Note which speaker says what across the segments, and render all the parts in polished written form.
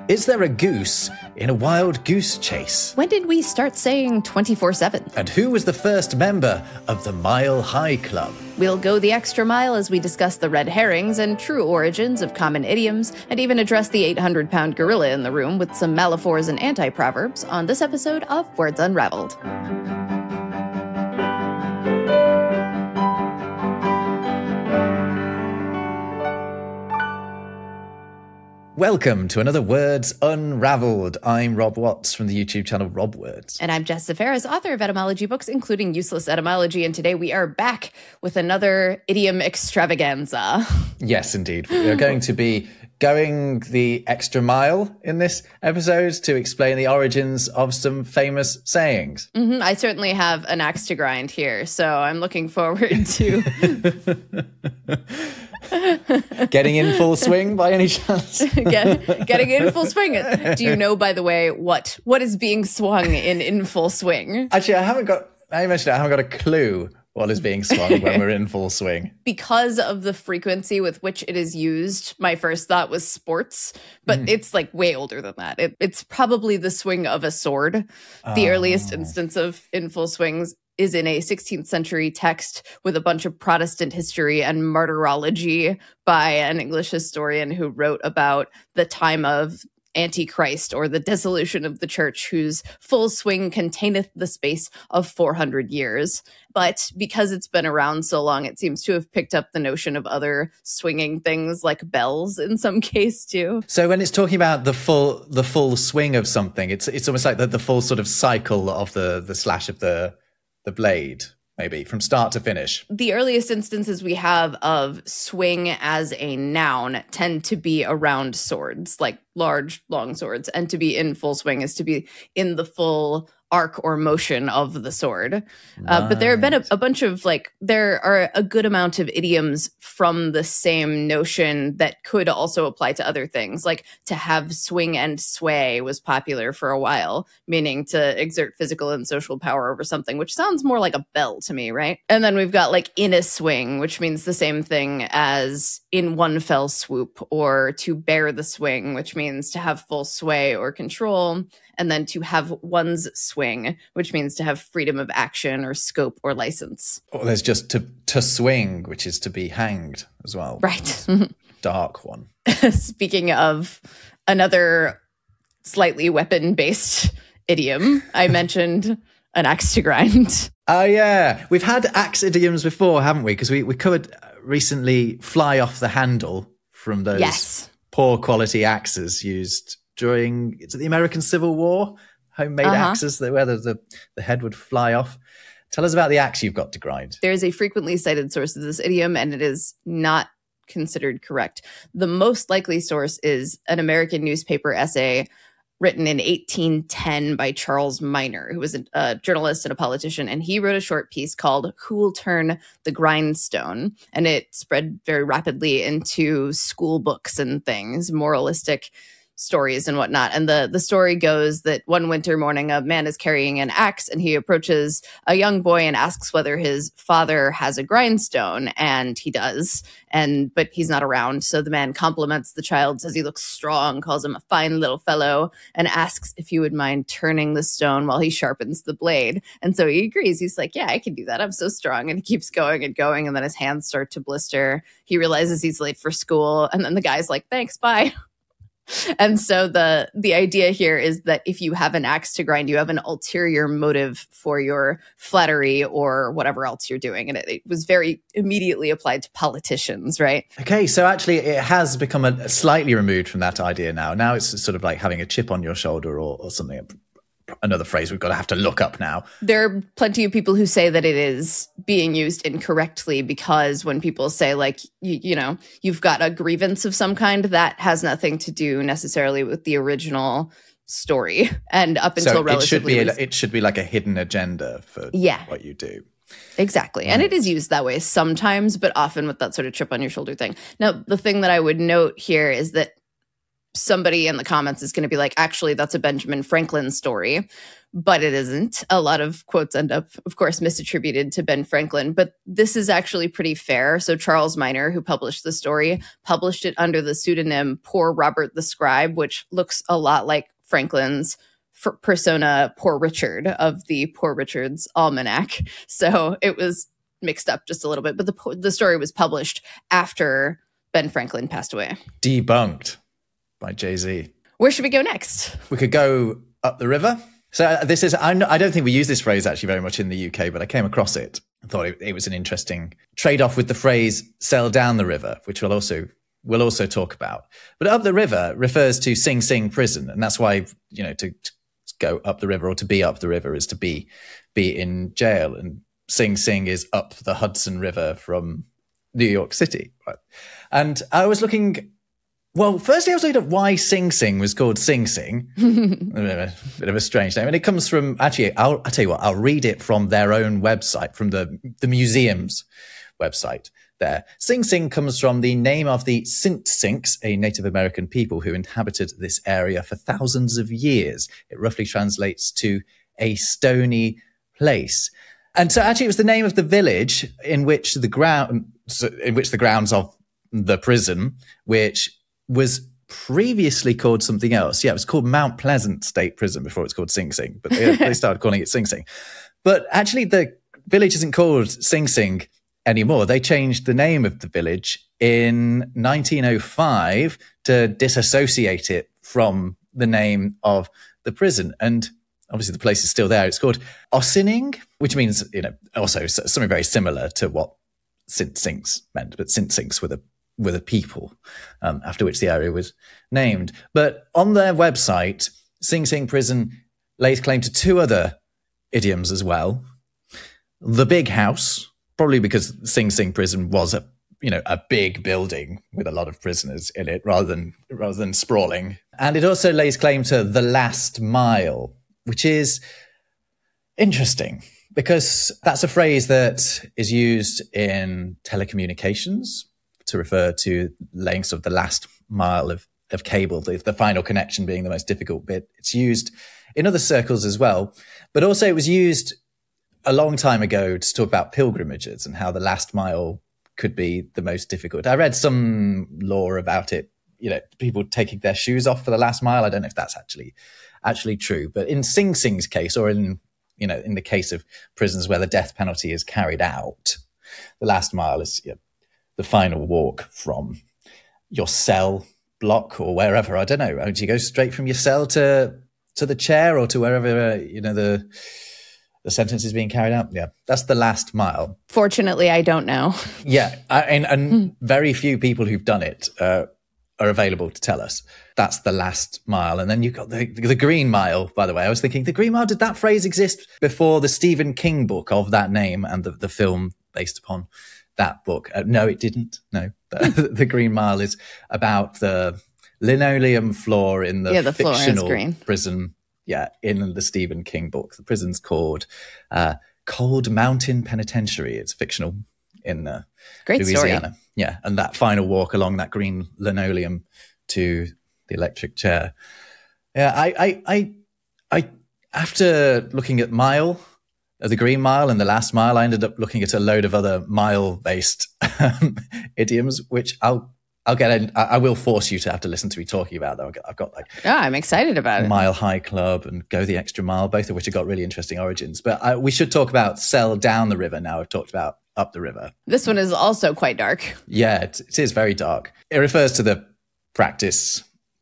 Speaker 1: Is there a goose in a wild goose chase?
Speaker 2: When did we start saying 24/7?
Speaker 1: And who was the first member of the Mile High Club?
Speaker 2: We'll go the extra mile as we discuss the red herrings and true origins of common idioms, and even address the 800-pound gorilla in the room with some metaphors and anti-proverbs on this episode of Words Unraveled.
Speaker 1: Welcome to another Words Unraveled. I'm Rob Watts from the YouTube channel Rob Words.
Speaker 2: And I'm Jess Zaferes, author of etymology books, including Useless Etymology. And today we are back with another idiom extravaganza.
Speaker 1: Yes, indeed. We are going to be going the extra mile in this episode to explain the origins of some famous sayings.
Speaker 2: I certainly have an axe to grind here, so I'm looking forward to...
Speaker 1: Getting in full swing by any chance?
Speaker 2: Getting in full swing. Do you know, by the way, what is being swung in full swing?
Speaker 1: Actually, I haven't got a clue what is being swung when we're in full swing.
Speaker 2: Because of the frequency with which it is used, my first thought was sports, but it's like way older than that. It's probably the swing of a sword. The earliest instance of in full swings is in a 16th century text with a bunch of Protestant history and martyrology by an English historian who wrote about the time of Antichrist, or the dissolution of the church, whose full swing containeth the space of 400 years. But because it's been around so long, it seems to have picked up the notion of other swinging things like bells in some case too.
Speaker 1: So when it's talking about the full swing of something, it's almost like the full sort of cycle of the slash of the blade, maybe from start to finish.
Speaker 2: The earliest instances we have of swing as a noun tend to be around swords, like large, long swords, and to be in full swing is to be in the full arc or motion of the sword. But there have been a bunch of there are a good amount of idioms from the same notion that could also apply to other things. Like to have swing and sway was popular for a while, meaning to exert physical and social power over something, which sounds more like a bell to me, right? And then we've got like in a swing, which means the same thing as in one fell swoop, or to bear the swing, which means to have full sway or control. And then to have one's swing, which means to have freedom of action or scope or license.
Speaker 1: Or there's just to swing, which is to be hanged as well.
Speaker 2: Right.
Speaker 1: Dark one.
Speaker 2: Speaking of another slightly weapon-based idiom, I mentioned an axe to grind.
Speaker 1: Oh, yeah. We've had axe idioms before, haven't we? Because we covered recently fly off the handle from those poor quality axes used during the American Civil War, homemade axes where the head would fly off. Tell us about the axe you've got to grind.
Speaker 2: There is a frequently cited source of this idiom, and it is not considered correct. The most likely source is an American newspaper essay written in 1810 by Charles Minor, who was a journalist and a politician, and he wrote a short piece called Who'll Turn the Grindstone, and it spread very rapidly into school books and things, moralistic stories and whatnot. And the story goes that one winter morning, a man is carrying an axe, and he approaches a young boy and asks whether his father has a grindstone, and he does, but he's not around. So the man compliments the child, says he looks strong, calls him a fine little fellow, and asks if he would mind turning the stone while he sharpens the blade. And so he agrees. He's like, yeah, I can do that. I'm so strong. And he keeps going and going, and then his hands start to blister. He realizes he's late for school, and then the guy's like, thanks, bye. And so the idea here is that if you have an axe to grind, you have an ulterior motive for your flattery or whatever else you're doing. And it was very immediately applied to politicians, right?
Speaker 1: Okay, so actually it has become a slightly removed from that idea now. Now it's sort of like having a chip on your shoulder or something. Another phrase we've got to have to look up now.
Speaker 2: There are plenty of people who say that it is being used incorrectly, because when people say like, you know, you've got a grievance of some kind, that has nothing to do necessarily with the original story. And up until relatively...
Speaker 1: it should be like a hidden agenda for what you do.
Speaker 2: Exactly. Right. And it is used that way sometimes, but often with that sort of chip on your shoulder thing. Now, the thing that I would note here is that somebody in the comments is going to be like, actually, that's a Benjamin Franklin story. But it isn't. A lot of quotes end up, of course, misattributed to Ben Franklin. But this is actually pretty fair. So Charles Minor, who published the story, published it under the pseudonym Poor Robert the Scribe, which looks a lot like Franklin's persona Poor Richard of the Poor Richard's Almanac. So it was mixed up just a little bit. But the story was published after Ben Franklin passed away.
Speaker 1: Debunked by Jay-Z.
Speaker 2: Where should we go next?
Speaker 1: We could go up the river. So this is, I don't think we use this phrase actually very much in the UK, but I came across it and thought it was an interesting trade-off with the phrase sail down the river, which we'll also talk about. But up the river refers to Sing Sing prison. And that's why, to go up the river or to be up the river is to be in jail. And Sing Sing is up the Hudson River from New York City. Right? And I was looking... Well, firstly, I was looking at why Sing Sing was called Sing Sing. A bit of a strange name. And it comes from, actually, I'll tell you what, I'll read it from their own website, from the museum's website there. Sing Sing comes from the name of the Sint Sinks, a Native American people who inhabited this area for thousands of years. It roughly translates to a stony place. And so actually it was the name of the village in which the grounds of the prison, which was previously called something else. Yeah, it was called Mount Pleasant State Prison before it was called Sing Sing, but they started calling it Sing Sing. But actually the village isn't called Sing Sing anymore. They changed the name of the village in 1905 to disassociate it from the name of the prison. And obviously the place is still there. It's called Ossining, which means, also something very similar to what Sint Sinks meant, but Sint Sinks were the people, after which the area was named. But on their website, Sing Sing Prison lays claim to two other idioms as well. The Big House, probably because Sing Sing Prison was a big building with a lot of prisoners in it rather than sprawling. And it also lays claim to the Last Mile, which is interesting because that's a phrase that is used in telecommunications to refer to laying sort of the last mile of cable, the final connection being the most difficult bit. It's used in other circles as well, but also it was used a long time ago to talk about pilgrimages and how the last mile could be the most difficult. I read some lore about it, people taking their shoes off for the last mile. I don't know if that's actually true, but in Sing Sing's case, or in the case of prisons where the death penalty is carried out, the last mile is the final walk from your cell block or wherever. I don't know. Do you go straight from your cell to the chair or to wherever, the sentence is being carried out? Yeah, that's the last mile.
Speaker 2: Fortunately, I don't know.
Speaker 1: Yeah, and very few people who've done it are available to tell us. That's the last mile. And then you've got the Green Mile, by the way. I was thinking, the Green Mile, did that phrase exist before the Stephen King book of that name and the film based upon that book? No, it didn't. No, the Green Mile is about the linoleum floor in the fictional prison. Yeah, in the Stephen King book. The prison's called Cold Mountain Penitentiary. It's fictional in
Speaker 2: Great
Speaker 1: Louisiana.
Speaker 2: Story.
Speaker 1: Yeah, and that final walk along that green linoleum to the electric chair. Yeah, I after looking at the Green Mile and the Last Mile, I ended up looking at a load of other mile-based idioms, which I will force you to have to listen to me talking about, though. I've got
Speaker 2: I'm excited about it.
Speaker 1: Mile High Club and Go the Extra Mile, both of which have got really interesting origins. But we should talk about Sail Down the River now. I've talked about Up the River.
Speaker 2: This one is also quite dark.
Speaker 1: Yeah, it is very dark. It refers to the practice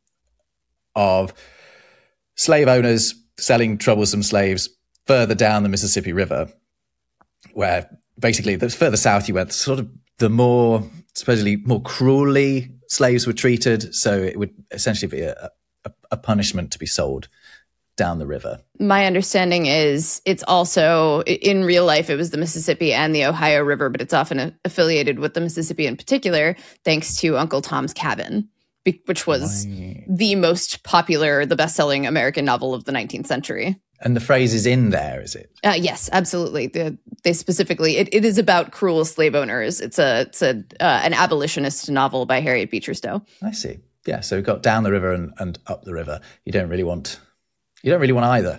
Speaker 1: of slave owners selling troublesome slaves further down the Mississippi River, where basically the further south you went, sort of the supposedly more cruelly slaves were treated. So it would essentially be a punishment to be sold down the river.
Speaker 2: My understanding is it's also, in real life, it was the Mississippi and the Ohio River, but it's often affiliated with the Mississippi in particular, thanks to Uncle Tom's Cabin, which was the most popular, the best-selling American novel of the 19th century.
Speaker 1: And the phrase is in there, is it?
Speaker 2: Yes, absolutely. They specifically, it is about cruel slave owners. It's an abolitionist novel by Harriet Beecher Stowe.
Speaker 1: I see. Yeah, so we've got down the river and up the river. You don't really want either.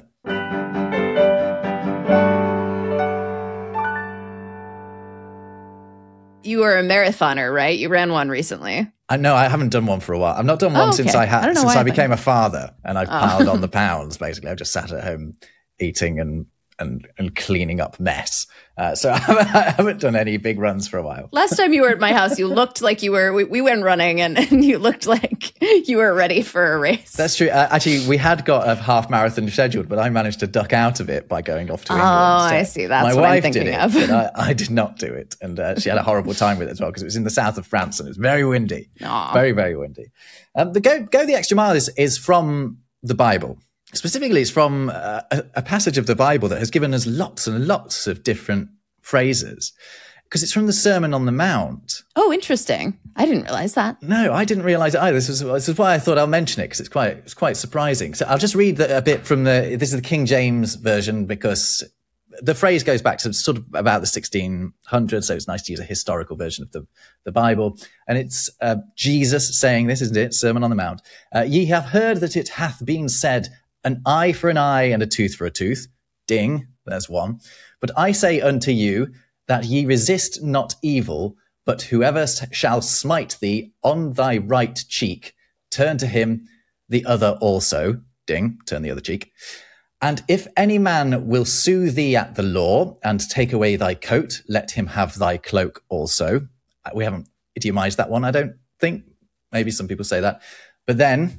Speaker 2: You were a marathoner, right? You ran one recently.
Speaker 1: No, I haven't done one for a while. I've not done one since I became a father, and I've piled on the pounds. Basically, I've just sat at home eating and cleaning up mess. So I haven't done any big runs for a while.
Speaker 2: Last time you were at my house, you looked like you were, we went running and you looked like you were ready for a race.
Speaker 1: That's true. Actually, we had got a half marathon scheduled, but I managed to duck out of it by going off to England.
Speaker 2: Oh, so I see. That's what I'm thinking of.
Speaker 1: But I did not do it. And she had a horrible time with it as well, because it was in the south of France and it was very windy.
Speaker 2: Aww.
Speaker 1: Very, very windy. The Go the Extra Mile is from the Bible. Specifically, it's from a passage of the Bible that has given us lots and lots of different phrases, because it's from the Sermon on the Mount.
Speaker 2: Oh, interesting. I didn't realize that.
Speaker 1: No, I didn't realize it either. This is why I thought I'll mention it, because it's quite surprising. So I'll just read a bit from this is the King James version, because the phrase goes back to sort of about the 1600s. So it's nice to use a historical version of the Bible. And it's Jesus saying this, isn't it? Sermon on the Mount. Ye have heard that it hath been said, an eye for an eye and a tooth for a tooth. Ding, there's one. But I say unto you that ye resist not evil, but whoever shall smite thee on thy right cheek, turn to him the other also. Ding, turn the other cheek. And if any man will sue thee at the law and take away thy coat, let him have thy cloak also. We haven't idiomized that one, I don't think. Maybe some people say that. But then,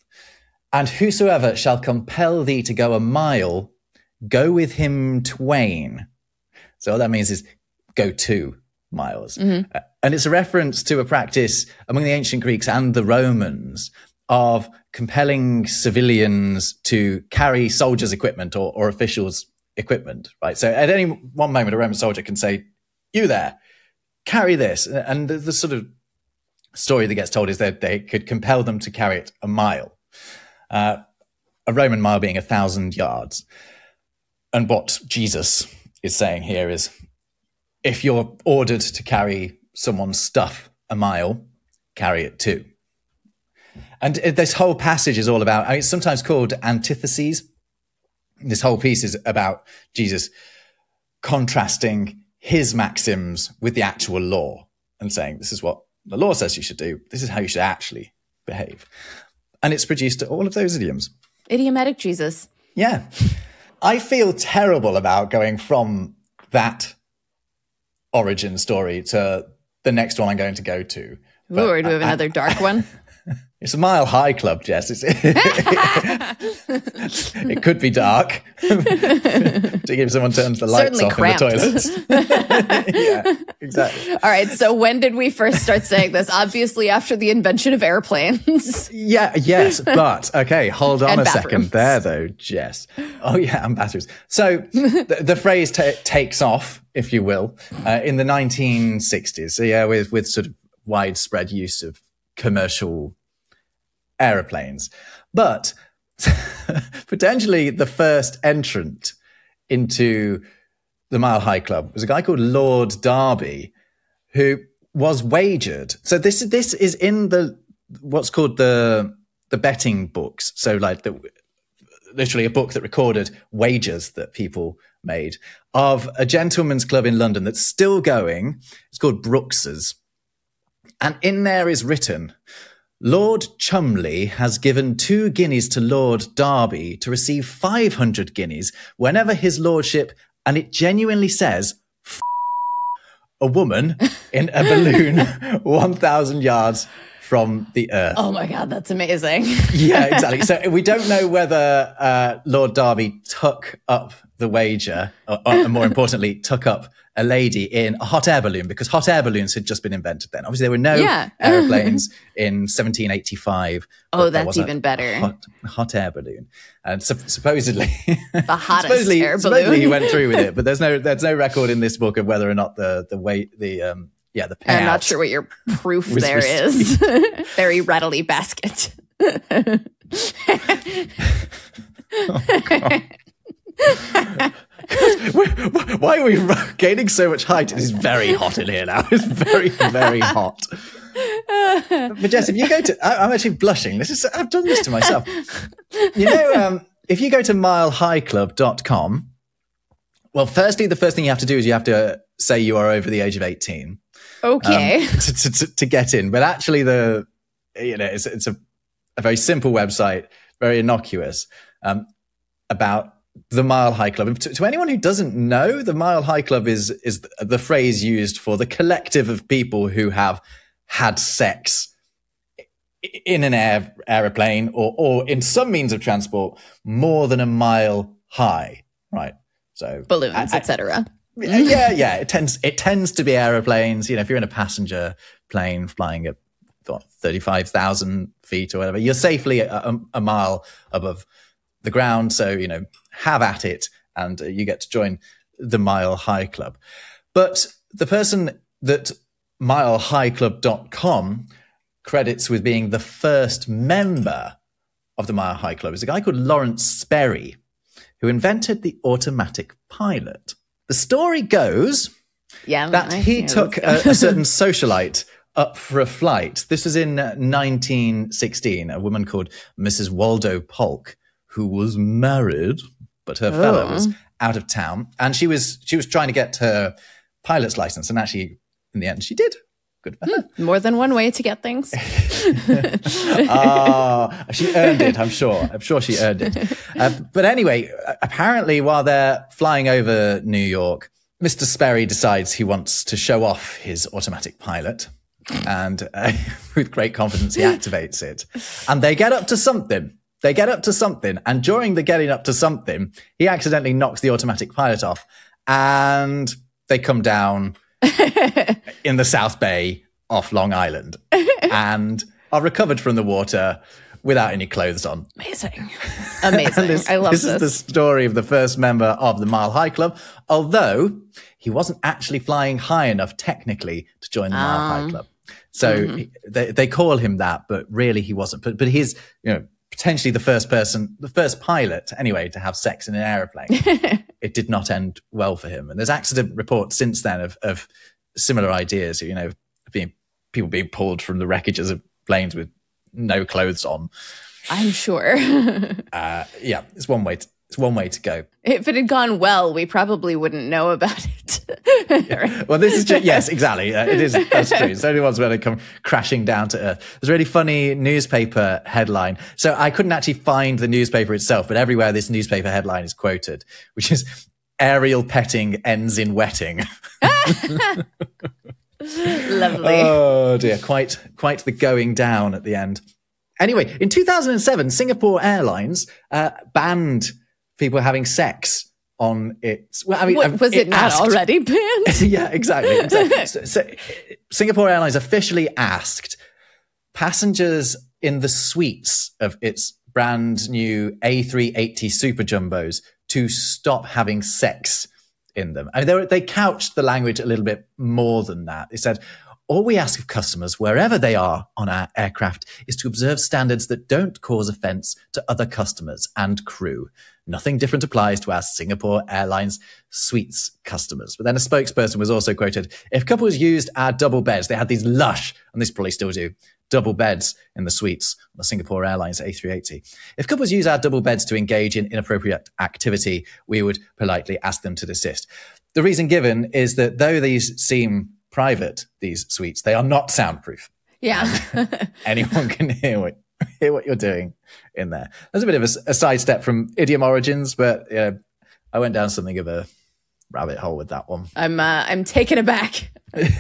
Speaker 1: and whosoever shall compel thee to go a mile, go with him twain. So what that means is go 2 miles. Mm-hmm. And it's a reference to a practice among the ancient Greeks and the Romans of compelling civilians to carry soldiers' equipment or officials' equipment, right? So at any one moment, a Roman soldier can say, you there, carry this. And the sort of story that gets told is that they could compel them to carry it a mile. A Roman mile being 1,000 yards. And what Jesus is saying here is, if you're ordered to carry someone's stuff a mile, carry it too. And this whole passage is all about, it's sometimes called antitheses. This whole piece is about Jesus contrasting his maxims with the actual law and saying, this is what the law says you should do. This is how you should actually behave. And it's produced all of those idioms.
Speaker 2: Idiomatic Jesus.
Speaker 1: Yeah. I feel terrible about going from that origin story to the next one I'm going to go to.
Speaker 2: Ooh, do we have another dark one?
Speaker 1: It's a Mile High Club, Jess. It could be dark. To give someone turns the lights off cramped. In the toilets. Yeah, exactly.
Speaker 2: All right, so when did we first start saying this? Obviously after the invention of airplanes.
Speaker 1: Yes, but, okay, hold on a second there, though, Jess. Oh, yeah, and bathrooms. So the phrase takes off, if you will, in the 1960s. So, yeah, with sort of widespread use of commercial aeroplanes. But potentially the first entrant into the Mile High Club was a guy called Lord Derby, who was wagered. So this is in what's called the betting books. So like literally a book that recorded wagers that people made of a gentleman's club in London that's still going. It's called Brooks's. And in there is written, Lord Cholmondeley has given 2 guineas to Lord Derby to receive 500 guineas whenever his lordship, and it genuinely says, a woman in a balloon 1,000 yards from the earth.
Speaker 2: Oh my God, that's amazing.
Speaker 1: Yeah, exactly. So we don't know whether Lord Derby took up the wager, or more importantly, took up a lady in a hot air balloon, because hot air balloons had just been invented then. Obviously, there were no airplanes in 1785.
Speaker 2: Oh, that's even better.
Speaker 1: Hot air balloon. And supposedly,
Speaker 2: the hottest air balloon.
Speaker 1: Supposedly he went through with it, but there's no record in this book of whether or not the payout.
Speaker 2: I'm not sure what your proof there is. Very readily basket.
Speaker 1: Oh, God. Why are we gaining so much height? It is very hot in here now. It's very, very hot. But Jess, if you go to, I'm actually blushing. I've done this to myself. If you go to milehighclub.com, well, firstly, the first thing you have to do is you have to say you are over the age of 18.
Speaker 2: Okay.
Speaker 1: To get in. But actually it's a very simple website, very innocuous, about the Mile High Club. And to anyone who doesn't know, the Mile High Club is the phrase used for the collective of people who have had sex in an aeroplane or in some means of transport more than a mile high, right? So
Speaker 2: balloons, etc.
Speaker 1: Yeah. It tends to be aeroplanes. If you're in a passenger plane flying at 35,000 feet or whatever, you're safely a mile above the ground. So, have at it, and you get to join the Mile High Club. But the person that milehighclub.com credits with being the first member of the Mile High Club is a guy called Lawrence Sperry, who invented the automatic pilot. The story goes that he took a certain socialite up for a flight. This was in 1916, a woman called Mrs. Waldo Polk, who was married, but her fellow was out of town, and she was trying to get her pilot's license, and actually, in the end, she did. Good for her.
Speaker 2: More than one way to get things.
Speaker 1: She earned it, I'm sure. I'm sure she earned it. But anyway, apparently, while they're flying over New York, Mr. Sperry decides he wants to show off his automatic pilot, and with great confidence, he activates it, and they get up to something. And during the getting up to something, he accidentally knocks the automatic pilot off, and they come down in the South Bay off Long Island and are recovered from the water without any clothes on.
Speaker 2: Amazing. I love this.
Speaker 1: This is the story of the first member of the Mile High Club, although he wasn't actually flying high enough technically to join the Mile High Club. So they call him that, but really he wasn't. But he's, potentially the first pilot anyway, to have sex in an aeroplane. It did not end well for him. And there's accident reports since then of similar ideas, people being pulled from the wreckages of planes with no clothes on.
Speaker 2: I'm sure.
Speaker 1: It's one way to go.
Speaker 2: If it had gone well, we probably wouldn't know about it.
Speaker 1: Yeah. Well, this is just, yes, exactly. That's true. It's the only ones where they come crashing down to earth. There's a really funny newspaper headline. So I couldn't actually find the newspaper itself, but everywhere this newspaper headline is quoted, which is "Aerial petting ends in wetting."
Speaker 2: Lovely.
Speaker 1: Oh dear, quite the going down at the end. Anyway, in 2007, Singapore Airlines banned people having sex on its. Well, I mean,
Speaker 2: was it not already banned?
Speaker 1: Yeah, exactly. So Singapore Airlines officially asked passengers in the suites of its brand new A380 Super Jumbos to stop having sex in them. I mean, they couched the language a little bit more than that. They said, "All we ask of customers, wherever they are on our aircraft, is to observe standards that don't cause offense to other customers and crew. Nothing different applies to our Singapore Airlines suites customers." But then a spokesperson was also quoted, "If couples used our double beds," they had these lush, and this probably still do, double beds in the suites on the Singapore Airlines A380. "If couples use our double beds to engage in inappropriate activity, we would politely ask them to desist." The reason given is that though these seem private, these suites, they are not soundproof.
Speaker 2: Yeah.
Speaker 1: Anyone can hear what you're doing in there. There's a bit of a sidestep from idiom origins, but I went down something of a rabbit hole with that one.
Speaker 2: I'm taken aback.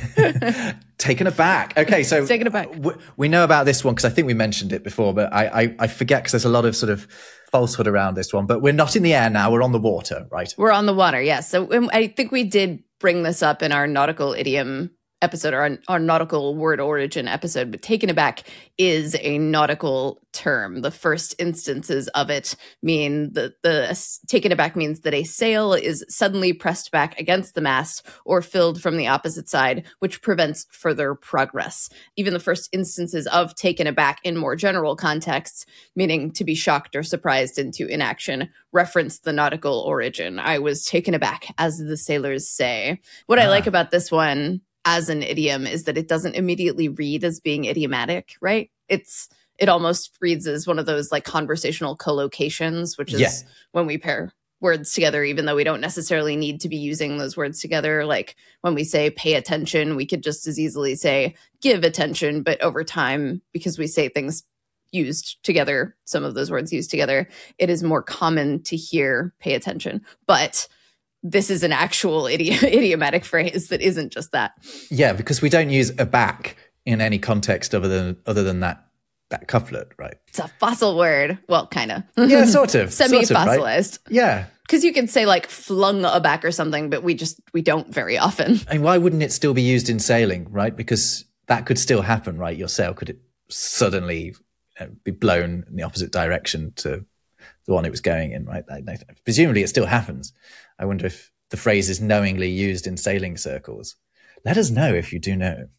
Speaker 1: Taken aback. Okay, so
Speaker 2: taken aback.
Speaker 1: We know about this one because I think we mentioned it before, but I forget because there's a lot of sort of falsehood around this one. But we're not in the air now; we're on the water, right? We're
Speaker 2: on the water, yes. So I think we did bring this up in our nautical idiom episode, or our nautical word origin episode, but taken aback is a nautical term. The first instances of it mean the taken aback means that a sail is suddenly pressed back against the mast or filled from the opposite side, which prevents further progress. Even the first instances of taken aback in more general contexts, meaning to be shocked or surprised into inaction, reference the nautical origin. I was taken aback, as the sailors say. What I like about this one, as an idiom is that it doesn't immediately read as being idiomatic, right? It almost reads as one of those like conversational collocations, which is when we pair words together, even though we don't necessarily need to be using those words together. Like when we say pay attention, we could just as easily say give attention. But over time, because we say things used together, some of those words used together, it is more common to hear pay attention. But this is an actual idiomatic phrase that isn't just that.
Speaker 1: Yeah, because we don't use aback in any context other than that couplet, right?
Speaker 2: It's a fossil word. Well, kind of.
Speaker 1: Yeah, sort of.
Speaker 2: Semi-fossilized.
Speaker 1: Right? Yeah.
Speaker 2: Because you can say like flung aback or something, but we don't very often.
Speaker 1: And why wouldn't it still be used in sailing, right? Because that could still happen, right? Your sail could suddenly be blown in the opposite direction to the one it was going in, right? Presumably it still happens. I wonder if the phrase is knowingly used in sailing circles. Let us know if you do know.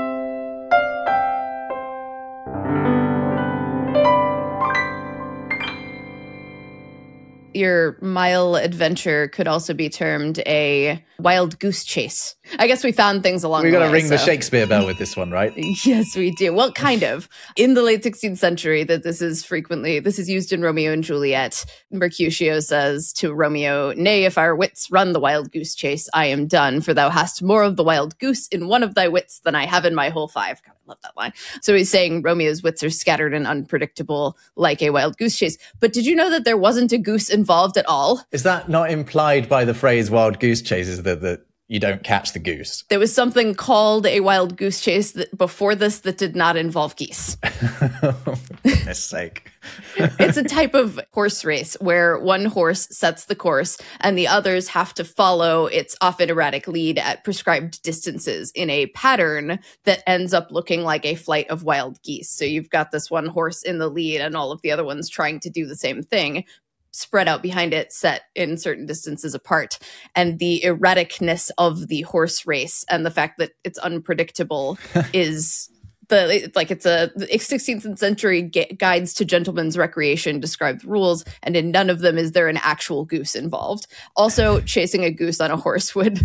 Speaker 2: Your mile adventure could also be termed a wild goose chase. I guess we found things along the way.
Speaker 1: We got to ring the Shakespeare bell with this one, right?
Speaker 2: Yes, we do. Well, kind of. In the late 16th century, this is used in Romeo and Juliet. Mercutio says to Romeo, "Nay, if our wits run the wild goose chase, I am done, for thou hast more of the wild goose in one of thy wits than I have in my whole five." God, I love that line. So he's saying Romeo's wits are scattered and unpredictable like a wild goose chase. But did you know that there wasn't a goose involved at all?
Speaker 1: Is that not implied by the phrase wild goose chase, is that you don't catch the goose?
Speaker 2: There was something called a wild goose chase before this that did not involve geese.
Speaker 1: For goodness sake.
Speaker 2: It's a type of horse race where one horse sets the course and the others have to follow its often erratic lead at prescribed distances in a pattern that ends up looking like a flight of wild geese. So you've got this one horse in the lead and all of the other ones trying to do the same thing, spread out behind it, set in certain distances apart. And the erraticness of the horse race and the fact that it's unpredictable is it's a 16th century guides to gentlemen's recreation describe the rules, and in none of them is there an actual goose involved. Also, chasing a goose on a horse wouldn't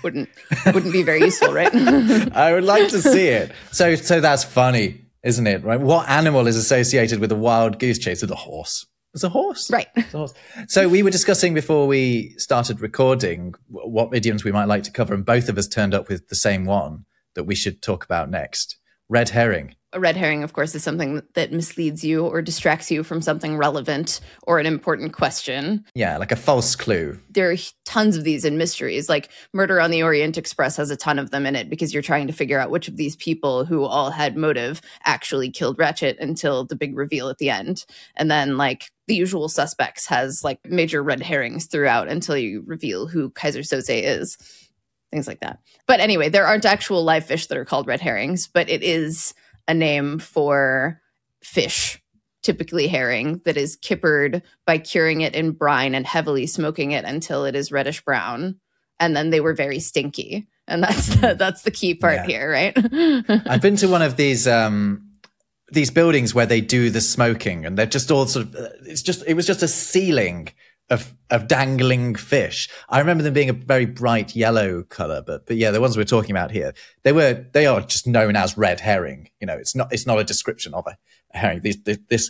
Speaker 2: be very useful, right?
Speaker 1: I would like to see it. So that's funny, isn't it? Right? What animal is associated with a wild goose chase? With a horse. It's a horse.
Speaker 2: Right.
Speaker 1: It's a horse. So we were discussing before we started recording what idioms we might like to cover, and both of us turned up with the same one that we should talk about next. Red herring.
Speaker 2: A red herring, of course, is something that misleads you or distracts you from something relevant or an important question.
Speaker 1: Yeah, like a false clue.
Speaker 2: There are tons of these in mysteries. Like Murder on the Orient Express has a ton of them in it because you're trying to figure out which of these people who all had motive actually killed Ratchet until the big reveal at the end. And then like The Usual Suspects has like major red herrings throughout until you reveal who Kaiser Soze is. Things like that. But anyway, there aren't actual live fish that are called red herrings, but it is a name for fish, typically herring, that is kippered by curing it in brine and heavily smoking it until it is reddish brown. And then they were very stinky. And that's the key part here, right?
Speaker 1: I've been to one of these buildings where they do the smoking, and they're just all sort of, it was just a ceiling of dangling fish. I remember them being a very bright yellow color, but yeah, the ones we're talking about here, they are just known as red herring. You know, it's not a description of a herring. This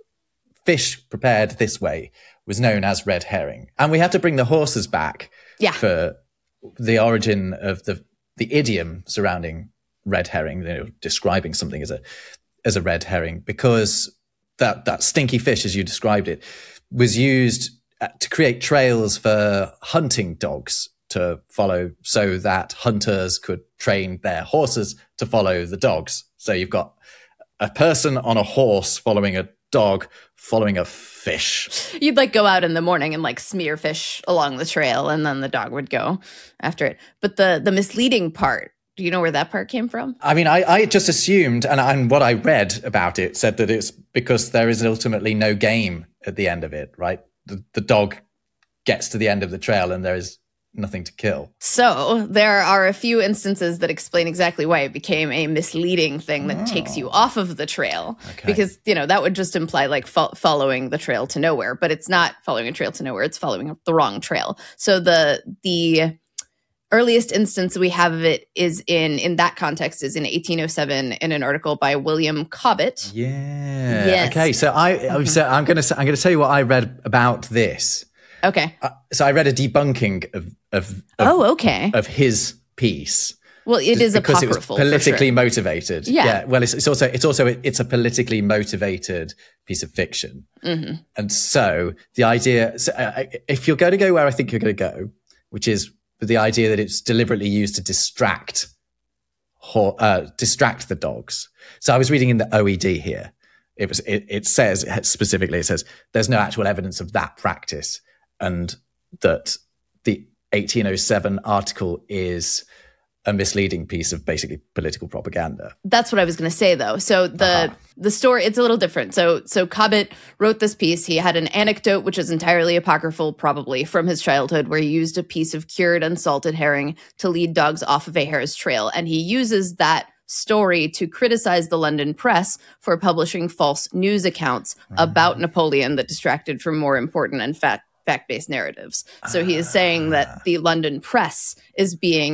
Speaker 1: fish prepared this way was known as red herring. And we have to bring the horses back for the origin of the idiom surrounding red herring, describing something as a red herring, because that stinky fish, as you described it, was used to create trails for hunting dogs to follow so that hunters could train their horses to follow the dogs. So you've got a person on a horse following a dog following a fish.
Speaker 2: You'd like go out in the morning and like smear fish along the trail, and then the dog would go after it. But the misleading part, do you know where that part came from?
Speaker 1: I mean, I just assumed, and what I read about it said that it's because there is ultimately no game at the end of it, right? The dog gets to the end of the trail and there is nothing to kill.
Speaker 2: So there are a few instances that explain exactly why it became a misleading thing that takes you off of the trail. Okay. Because, that would just imply like following the trail to nowhere, but it's not following a trail to nowhere. It's following the wrong trail. So the earliest instance we have of it is in that context is in 1807 in an article by William Cobbett.
Speaker 1: Yeah. Yes. Okay. So I'm going to tell you what I read about this.
Speaker 2: Okay.
Speaker 1: So I read a debunking of his piece.
Speaker 2: Well, it is
Speaker 1: because
Speaker 2: apocryphal.
Speaker 1: It was politically motivated.
Speaker 2: Yeah.
Speaker 1: Well, it's a politically motivated piece of fiction. Mm-hmm. And so the idea, if you're going to go where I think you're going to go, which is the idea that it's deliberately used to distract the dogs. So I was reading in the OED here. It says specifically, there's no actual evidence of that practice, and that the 1807 article is a misleading piece of basically political propaganda.
Speaker 2: That's what I was going to say, though. So the story, it's a little different. So Cobbett wrote this piece. He had an anecdote, which is entirely apocryphal, probably from his childhood, where he used a piece of cured unsalted herring to lead dogs off of a hare's trail. And he uses that story to criticize the London press for publishing false news accounts about Napoleon that distracted from more important and fact-based narratives. So he is saying that the London press is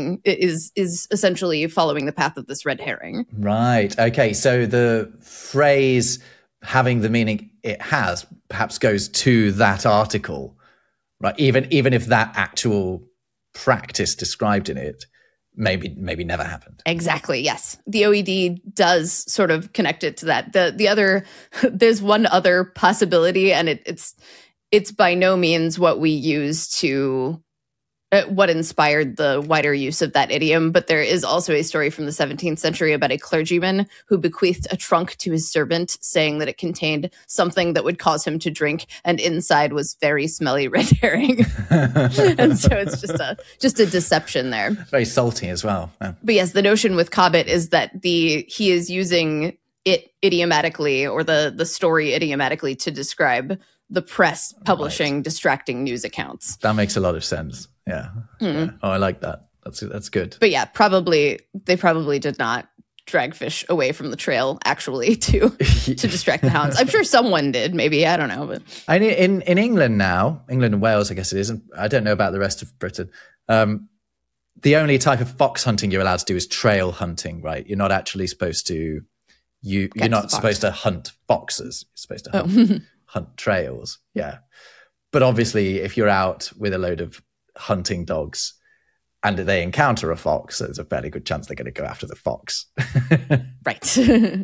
Speaker 2: essentially following the path of this red herring.
Speaker 1: Right. Okay. So the phrase having the meaning it has perhaps goes to that article, right? Even if that actual practice described in it maybe never happened.
Speaker 2: Exactly. Yes. The OED does sort of connect it to that. The other, there's one other possibility, and it's by no means what we use to what inspired the wider use of that idiom, but there is also a story from the 17th century about a clergyman who bequeathed a trunk to his servant, saying that it contained something that would cause him to drink, and inside was very smelly red herring. And so it's just a deception there.
Speaker 1: Very salty as well. Yeah.
Speaker 2: But yes, the notion with Cobbett is that he is using it idiomatically, or the story idiomatically, to describe the press publishing distracting news accounts.
Speaker 1: That makes a lot of sense. Yeah. Mm-hmm. Yeah. Oh, I like that. That's good.
Speaker 2: But yeah, they probably did not drag fish away from the trail actually to distract the hounds. I'm sure someone did, maybe, I don't know. But
Speaker 1: in England now, England and Wales, I guess it is, and I don't know about the rest of Britain. The only type of fox hunting you're allowed to do is trail hunting, right? You're not actually supposed to you're not supposed to hunt foxes. You're supposed to hunt trails. Yeah. But obviously if you're out with a load of hunting dogs and they encounter a fox, there's a fairly good chance they're going to go after the fox.
Speaker 2: Right.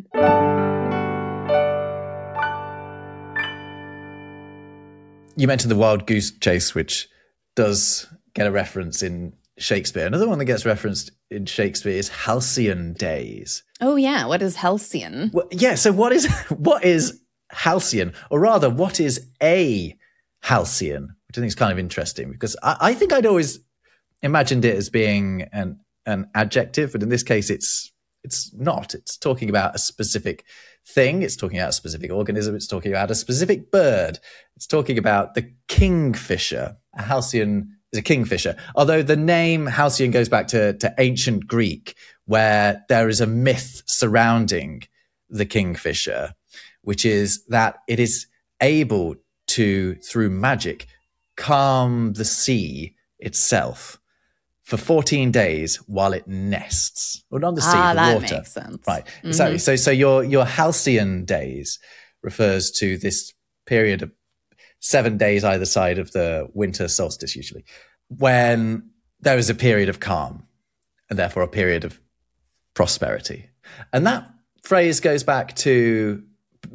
Speaker 1: You mentioned the wild goose chase, which does get a reference in Shakespeare. Another one that gets referenced in Shakespeare is halcyon days.
Speaker 2: Oh yeah, what is halcyon?
Speaker 1: Well, yeah, so what is halcyon, or rather, what is a halcyon? Which I think is kind of interesting, because I think I'd always imagined it as being an adjective, but in this case, it's not. It's talking about a specific thing. It's talking about a specific organism. It's talking about a specific bird. It's talking about the kingfisher. A halcyon is a kingfisher, although the name halcyon goes back to ancient Greek, where there is a myth surrounding the kingfisher, which is that it is able to, through magic, calm the sea itself for 14 days while it nests. Well, not the sea, the
Speaker 2: that
Speaker 1: water.
Speaker 2: Makes sense.
Speaker 1: Right, exactly. Mm-hmm. So your halcyon days refers to this period of 7 days either side of the winter solstice, usually, when there is a period of calm and therefore a period of prosperity. And that phrase goes back to,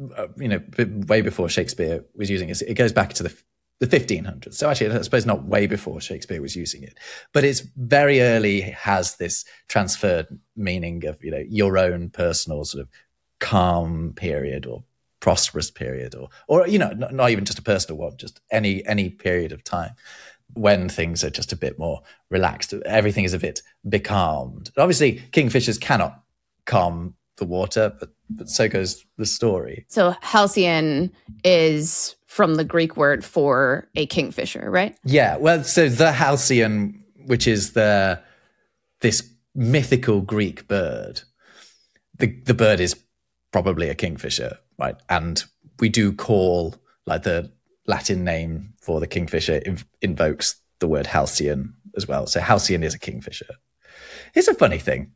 Speaker 1: way before Shakespeare was using it. It goes back to the 1500s. So actually, I suppose not way before Shakespeare was using it, but it's very early, has this transferred meaning of, your own personal sort of calm period or prosperous period, or not even just a personal one, just any period of time when things are just a bit more relaxed. Everything is a bit becalmed. Obviously, kingfishers cannot calm the water, but so goes the story.
Speaker 2: So halcyon is from the Greek word for a kingfisher, right?
Speaker 1: Yeah. Well, so the halcyon, which is this mythical Greek bird, the bird is probably a kingfisher, right? And we do call, like, the Latin name for the kingfisher invokes the word halcyon as well. So halcyon is a kingfisher. Here's a funny thing.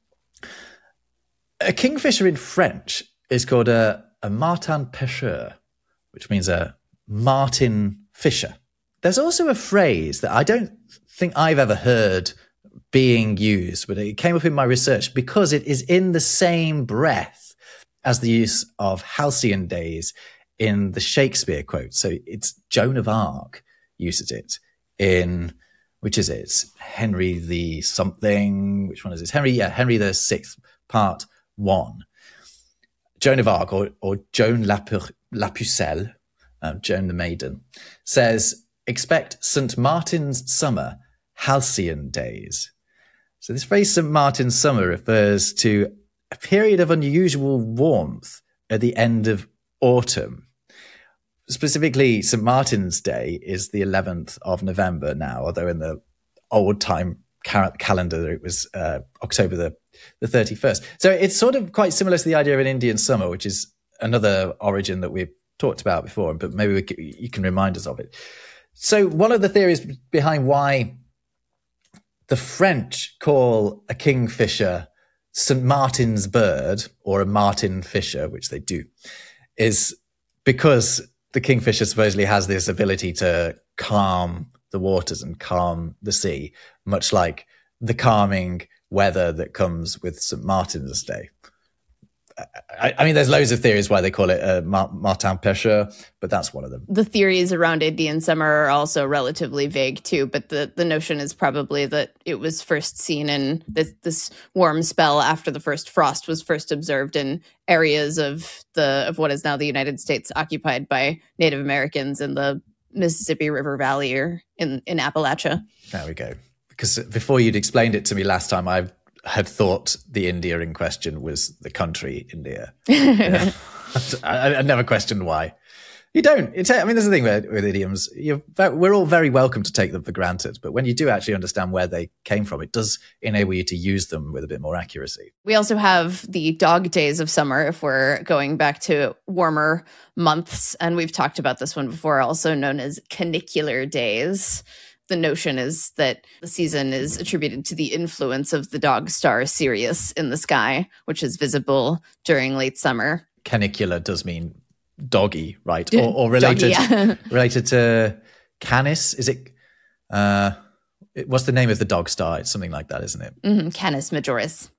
Speaker 1: A kingfisher in French is called a martin pêcheur, which means a martin fisher. There's also a phrase that I don't think I've ever heard being used, but it came up in my research because it is in the same breath as the use of halcyon days in the Shakespeare quote. So it's Joan of Arc uses it in, which is it? Henry the something. Which one is it? Henry the Sixth, Part 1. Joan of Arc, or Joan la Pucelle, Joan the Maiden, says, expect St. Martin's summer, halcyon days. So this phrase St. Martin's summer refers to a period of unusual warmth at the end of autumn. Specifically, St. Martin's Day is the 11th of November now, although in the old time calendar it was October the 31st. So it's sort of quite similar to the idea of an Indian summer, which is another origin that we've talked about before, but maybe you can remind us of it. So one of the theories behind why the French call a kingfisher St. Martin's bird or a martin fisher, which they do, is because the kingfisher supposedly has this ability to calm the waters and calm the sea, much like the calming weather that comes with St. Martin's Day. I mean, there's loads of theories why they call it a martin pêcheur, but that's one of them.
Speaker 2: The theories around Indian summer are also relatively vague too, but the notion is probably that it was first seen in this warm spell after the first frost was first observed in areas of what is now the United States occupied by Native Americans in the Mississippi River Valley or in Appalachia.
Speaker 1: There we go. Because before you'd explained it to me last time, I had thought the India in question was the country India. Yeah. I never questioned why. You don't. There's the thing with idioms. We're all very welcome to take them for granted, but when you do actually understand where they came from, it does enable you to use them with a bit more accuracy.
Speaker 2: We also have the dog days of summer, if we're going back to warmer months, and we've talked about this one before, also known as canicular days. The notion is that the season is attributed to the influence of the dog star Sirius in the sky, which is visible during late summer.
Speaker 1: Canicular does mean doggy, right? Or related, doggy, yeah. Related to Canis? Is it? What's the name of the dog star? It's something like that, isn't it?
Speaker 2: Mm-hmm. Canis Majoris.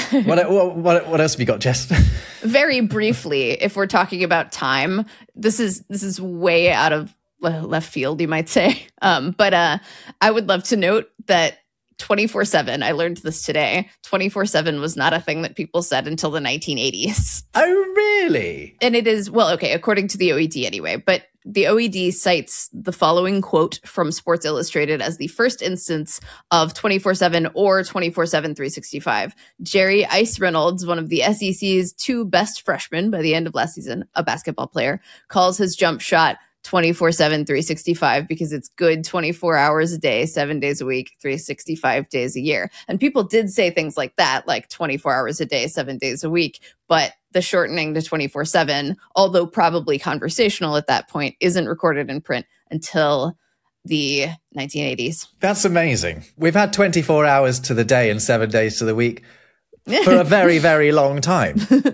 Speaker 1: What else have you got, Jess?
Speaker 2: Very briefly, if we're talking about time, this is way out of left field, you might say. But I would love to note that 24/7, I learned this today, 24/7 was not a thing that people said until the 1980s.
Speaker 1: Oh, really?
Speaker 2: And it is, well, okay, according to the OED anyway, but the OED cites the following quote from Sports Illustrated as the first instance of 24/7 or 24/7 365. Jerry Ice Reynolds, one of the SEC's two best freshmen by the end of last season, a basketball player, calls his jump shot 24/7 365 because it's good 24 hours a day, 7 days a week, 365 days a year. And people did say things like that, like 24 hours a day, 7 days a week. But the shortening to 24/7, although probably conversational at that point, isn't recorded in print until the 1980s.
Speaker 1: That's amazing. We've had 24 hours to the day and 7 days to the week for a very, very long time.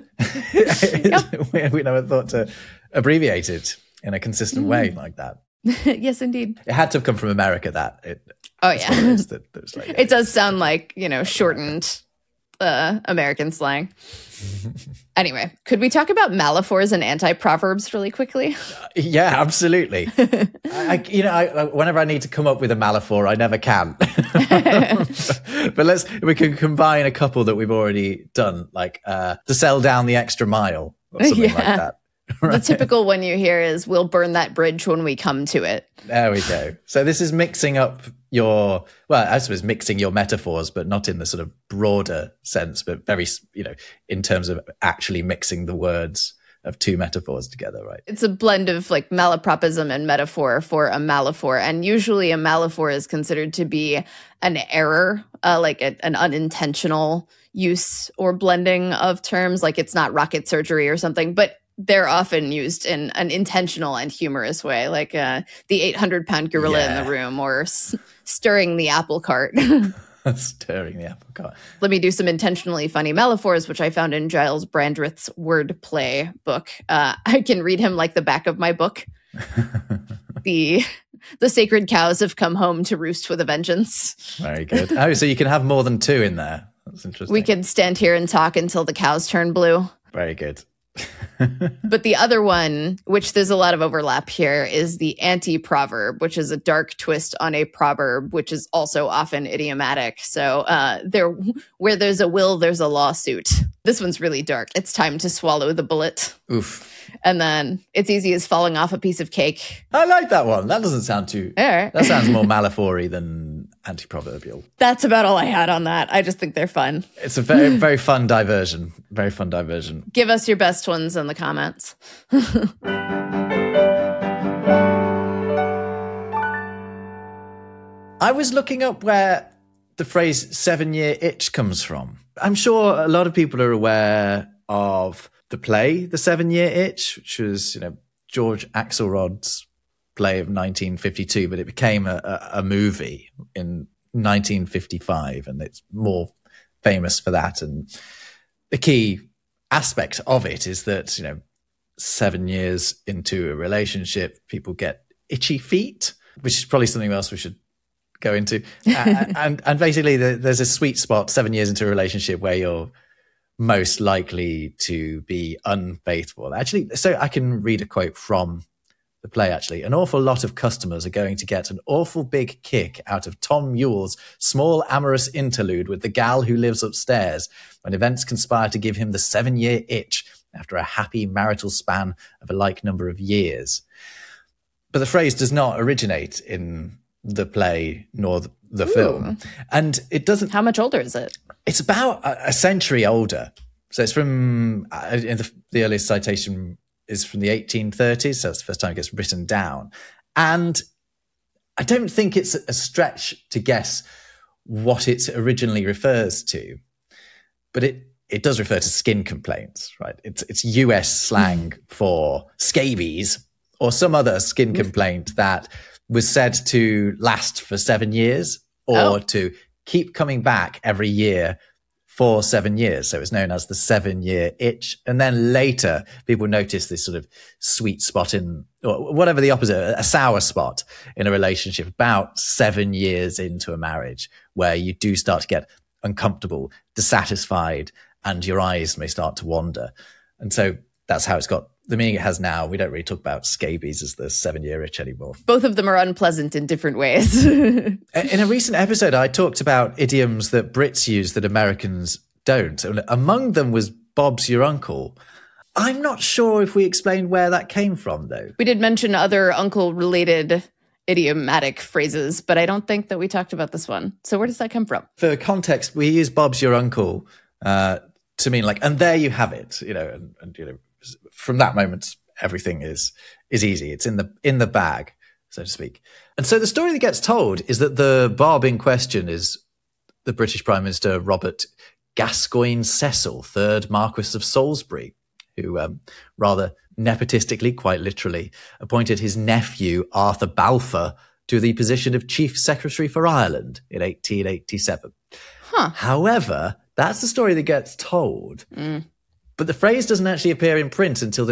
Speaker 1: We never thought to abbreviate it in a consistent way like that.
Speaker 2: Yes, indeed.
Speaker 1: It had to have come from America,
Speaker 2: It does sound like, shortened American slang. Anyway, could we talk about metaphors and anti-proverbs really quickly?
Speaker 1: Yeah, absolutely. Whenever I need to come up with a metaphor, I never can. But we can combine a couple that we've already done, like to sell down the extra mile or something like that. Right.
Speaker 2: The typical one you hear is, we'll burn that bridge when we come to it.
Speaker 1: There we go. So this is mixing up mixing your metaphors, but not in the sort of broader sense, but very, in terms of actually mixing the words of two metaphors together, right?
Speaker 2: It's a blend of like malapropism and metaphor for a malaphor. And usually a malaphor is considered to be an error, like an unintentional use or blending of terms, like it's not rocket surgery or something. But they're often used in an intentional and humorous way, like the 800-pound gorilla in the room, or stirring the apple cart.
Speaker 1: Stirring the apple cart.
Speaker 2: Let me do some intentionally funny metaphors, which I found in Giles Brandreth's wordplay book. I can read him like the back of my book. The sacred cows have come home to roost with a vengeance.
Speaker 1: Very good. Oh, so you can have more than two in there. That's interesting.
Speaker 2: We could stand here and talk until the cows turn blue.
Speaker 1: Very good.
Speaker 2: But the other one, which there's a lot of overlap here, is the anti-proverb, which is a dark twist on a proverb, which is also often idiomatic. So where there's a will, there's a lawsuit. This one's really dark. It's time to swallow the bullet.
Speaker 1: Oof.
Speaker 2: And then it's easy as falling off a piece of cake.
Speaker 1: I like that one. That doesn't sound too...
Speaker 2: Yeah.
Speaker 1: That sounds more Malifaux-y than anti-proverbial.
Speaker 2: That's about all I had on that. I just think they're fun.
Speaker 1: It's a very, very fun diversion. Very fun diversion.
Speaker 2: Give us your best ones in the comments.
Speaker 1: I was looking up where the phrase 7-year itch comes from. I'm sure a lot of people are aware of the play, The 7-Year Itch, which was, George Axelrod's play of 1952, but it became a movie in 1955, and it's more famous for that. And the key aspect of it is that, 7 years into a relationship, people get itchy feet, which is probably something else we should go into. And basically there's a sweet spot 7 years into a relationship where you're most likely to be unfaithful. Actually, so I can read a quote from the play, actually. An awful lot of customers are going to get an awful big kick out of Tom Yule's small amorous interlude with the gal who lives upstairs when events conspire to give him the 7-year itch after a happy marital span of a like number of years. But the phrase does not originate in the play nor the film. And it doesn't...
Speaker 2: How much older is it?
Speaker 1: It's about a century older. So it's from, the earliest citation is from the 1830s. So it's the first time it gets written down. And I don't think it's a stretch to guess what it originally refers to. But it does refer to skin complaints, right? It's US slang for scabies or some other skin complaint that was said to last for 7 years or to keep coming back every year for 7 years. So it's known as the 7-year itch. And then later people notice this sort of sweet spot or whatever the opposite, a sour spot in a relationship about 7 years into a marriage where you do start to get uncomfortable, dissatisfied, and your eyes may start to wander. And so that's how it's got the meaning it has now. We don't really talk about scabies as the 7-year itch anymore.
Speaker 2: Both of them are unpleasant in different ways.
Speaker 1: In a recent episode, I talked about idioms that Brits use that Americans don't. Among them was Bob's your uncle. I'm not sure if we explained where that came from, though.
Speaker 2: We did mention other uncle-related idiomatic phrases, but I don't think that we talked about this one. So where does that come from?
Speaker 1: For context, we use Bob's your uncle to mean like, and there you have it, and from that moment, everything is easy. It's in the bag, so to speak. And so the story that gets told is that the Bob in question is the British Prime Minister Robert Gascoigne Cecil, 3rd Marquess of Salisbury, who rather nepotistically, quite literally, appointed his nephew Arthur Balfour to the position of Chief Secretary for Ireland in 1887. However, that's the story that gets told. But the phrase doesn't actually appear in print until the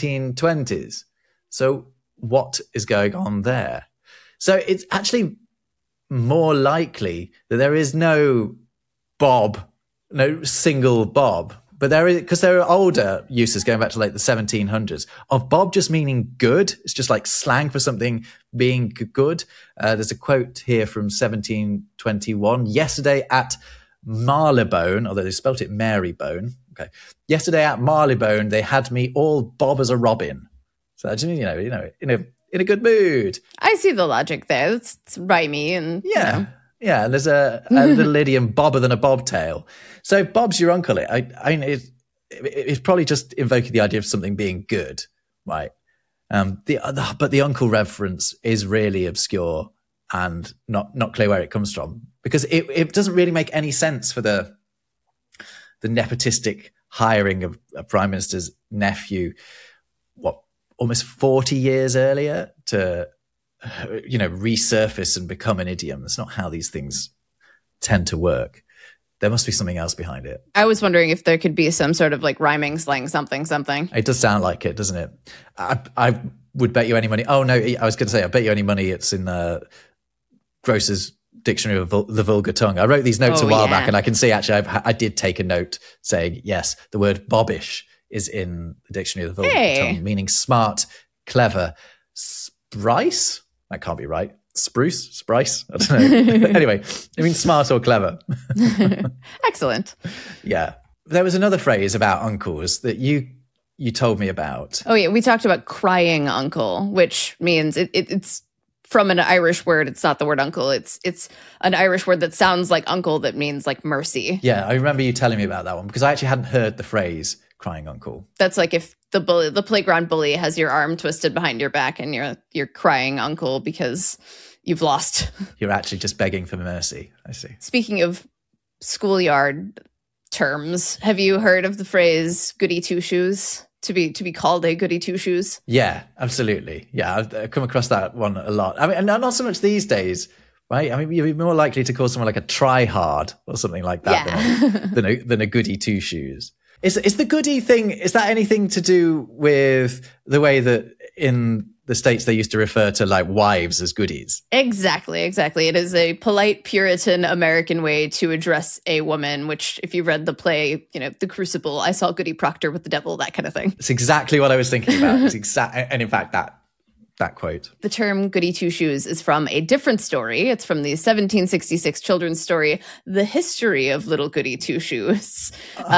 Speaker 1: 1920s. So what is going on there? So it's actually more likely that there is no Bob, no single Bob, but there is, because there are older uses going back to like the 1700s of Bob just meaning good. It's just like slang for something being good. There's a quote here from 1721. Yesterday at Marylebone, although they spelt it Marybone. Okay. Yesterday at Marylebone, they had me all Bob as a robin. So I just mean, in a good mood. I
Speaker 2: see the logic there. It's rhymey and
Speaker 1: yeah. And there's a little idiom, bobber than a bobtail. So Bob's your uncle. It's probably just invoking the idea of something being good, right? But the uncle reference is really obscure and not clear where it comes from, because it doesn't really make any sense for the nepotistic hiring of a prime minister's nephew almost 40 years earlier to, resurface and become an idiom. That's not how these things tend to work. There must be something else behind it.
Speaker 2: I was wondering if there could be some sort of like rhyming slang something.
Speaker 1: It does sound like it, doesn't it? I would bet you any money. Oh, no, I was going to say, I bet you any money it's in Gross's Dictionary of the Vulgar Tongue. I wrote these notes a while back, and I can see actually I did take a note saying, yes, the word bobbish is in the Dictionary of the Vulgar Tongue, meaning smart, clever, sprice? That can't be right. Spruce? Sprice? I don't know. Anyway, it means smart or clever.
Speaker 2: Excellent.
Speaker 1: Yeah. There was another phrase about uncles that you told me about.
Speaker 2: Oh, yeah. We talked about crying uncle, which means it's from an Irish word. It's not the word uncle. It's an Irish word that sounds like uncle that means like mercy.
Speaker 1: Yeah, I remember you telling me about that one because I actually hadn't heard the phrase crying uncle.
Speaker 2: That's like if the playground bully has your arm twisted behind your back and you're crying uncle because you've lost.
Speaker 1: You're actually just begging for mercy. I see.
Speaker 2: Speaking of schoolyard terms, have you heard of the phrase goody two shoes? To be called a goody two shoes?
Speaker 1: Yeah, absolutely. Yeah, I've come across that one a lot. I mean, not so much these days, right? I mean, you'd be more likely to call someone like a try hard or something like that than a goody two shoes. Is the goody thing, is that anything to do with the way that in the States they used to refer to like wives as goodies?
Speaker 2: Exactly. It is a polite Puritan American way to address a woman, which if you read the play, The Crucible, I saw Goody Proctor with the devil, that kind of thing.
Speaker 1: It's exactly what I was thinking about. And in fact, that quote.
Speaker 2: The term goody two-shoes is from a different story. It's from the 1766 children's story, The History of Little Goody Two-Shoes.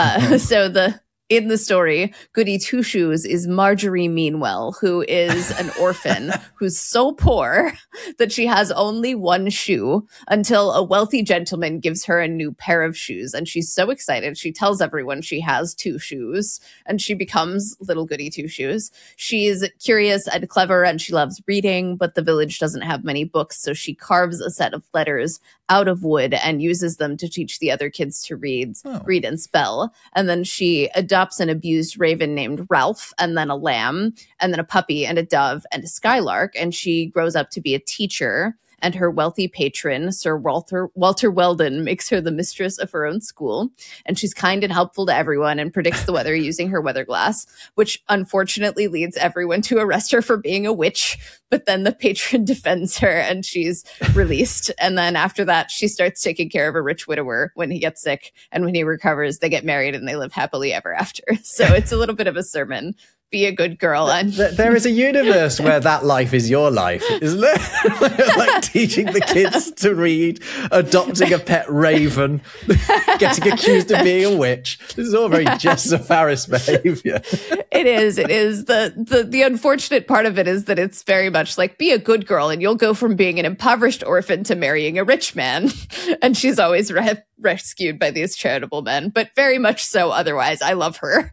Speaker 2: In the story, Goody Two-Shoes is Marjorie Meanwell, who is an orphan who's so poor that she has only one shoe until a wealthy gentleman gives her a new pair of shoes. And she's so excited. She tells everyone she has two shoes and she becomes Little Goody Two-Shoes. She's curious and clever and she loves reading, but the village doesn't have many books. So she carves a set of letters out of wood and uses them to teach the other kids to read and spell. And then she adopts an abused raven named Ralph, and then a lamb, and then a puppy and a dove and a skylark. And she grows up to be a teacher. And her wealthy patron, Sir Walter Weldon, makes her the mistress of her own school. And she's kind and helpful to everyone and predicts the weather using her weather glass, which unfortunately leads everyone to arrest her for being a witch. But then the patron defends her and she's released. And then after that, she starts taking care of a rich widower when he gets sick. And when he recovers, they get married and they live happily ever after. So it's a little bit of a sermon. Be a good girl.
Speaker 1: There is a universe where that life is your life, isn't there? Like teaching the kids to read, adopting a pet raven, getting accused of being a witch. This is all very Jessa Faris behavior.
Speaker 2: It is. The unfortunate part of it is that it's very much like, be a good girl and you'll go from being an impoverished orphan to marrying a rich man. And she's always rescued by these charitable men, but very much so otherwise. I love her.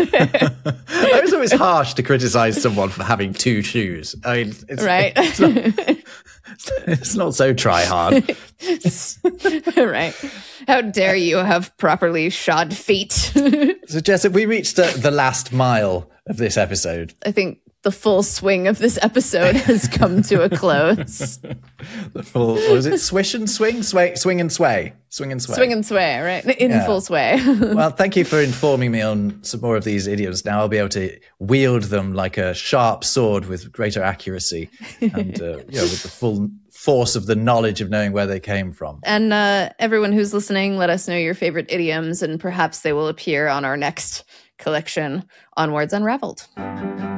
Speaker 1: It was always harsh to criticize someone for having two shoes. I mean, it's not so try hard.
Speaker 2: Right. How dare you have properly shod feet?
Speaker 1: So, Jess, have we reached the last mile of this episode?
Speaker 2: I think the full swing of this episode has come to a close.
Speaker 1: The full, what is it? Swish and swing? Swing and sway. Swing and sway.
Speaker 2: Swing and sway, right? In full sway.
Speaker 1: Well, thank you for informing me on some more of these idioms. Now I'll be able to wield them like a sharp sword with greater accuracy and with the full force of the knowledge of knowing where they came from.
Speaker 2: And everyone who's listening, let us know your favorite idioms and perhaps they will appear on our next collection, Onwards Unraveled.